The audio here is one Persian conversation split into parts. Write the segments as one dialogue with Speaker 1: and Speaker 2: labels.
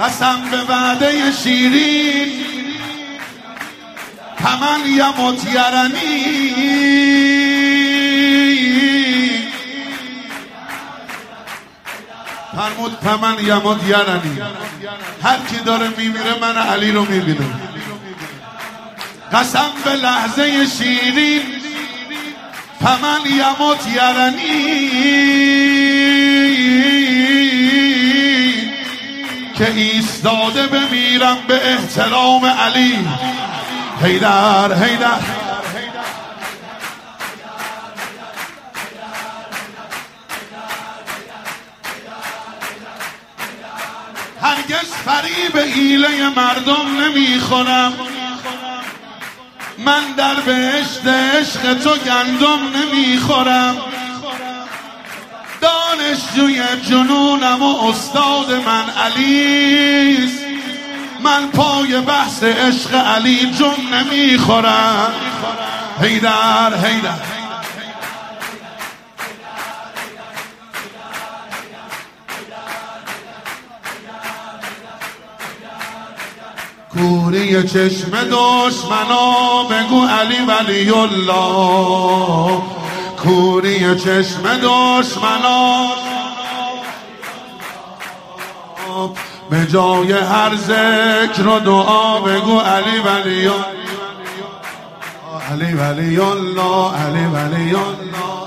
Speaker 1: قسم به وعده شیرین فمن یمت یرنی. فرمود فمن یمت یرنی، هر کی داره میمیره من علی رو میبینم. قسم به لحظه شیرین فمن یمت یرنی، که ایستاده بمیرم به احترام علی. حیدر حیدر هرگز فریب حیله مردم نمیخورم، من در بهشت عشق تو گندم نمیخورم. دانشجوی جنونم و استاد من علیست، من پای بحث عشق علی جون نمیخورم. حیدر حیدر کوری چشم دشمنا بگو علی ولی الله. کوری چشم دشمنا به جای هر ذکر و دعا بگو علی ولی الله. علی ولی الله، علی ولی الله.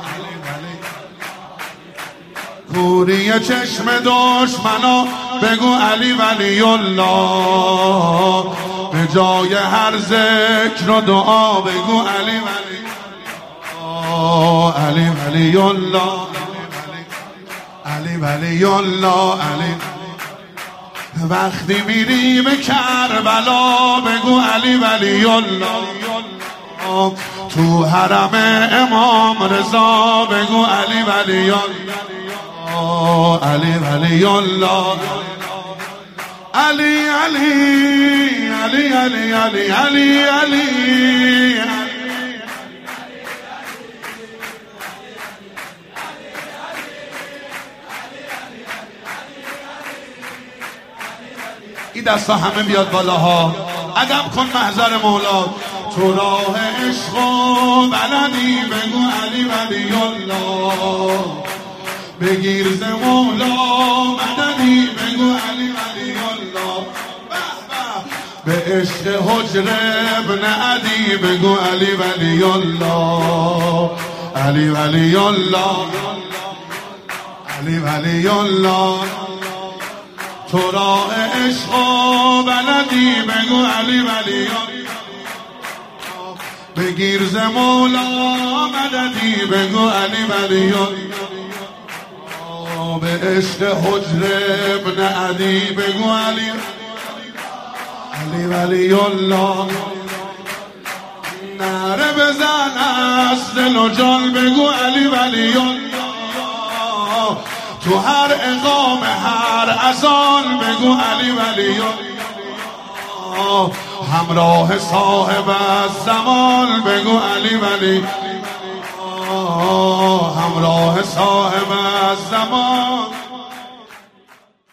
Speaker 1: کوری چشم دشمنا بگو علی ولی الله. به جای هر ذکر و دعا بگو علی ولی الله. علی ولی الله، علی ولی الله. علی وقتی میری به کربلا بگو علی ولی الله. تو حرم امام رضا بگو علی ولی الله. علی ولی الله. علی علی علی علی علی علی علی. این دستا همه بیاد بالاها، ادب کن محضر مولا. تو راه عشق و بلدی بگو علی ولی الله. بگیر ز مولا مددی بگو علی ولی الله. به عشق حجر ابن عدی بگو علی ولی الله. علی ولی الله، علی ولی الله. تو راه عشق و بلدی بگو علی ولی الله. بگیر ز مولا مددی بگو علی ولی الله. به عشق حجر ابن عدی بگو علی. علی ولی الله. نعره بزن از دل و جان بگو علی ولی الله. تو هر اقام هر اذان بگو علی ولی الله. همراه صاحب الزمان بگو علی ولی الله. همراه صاحب الزمان.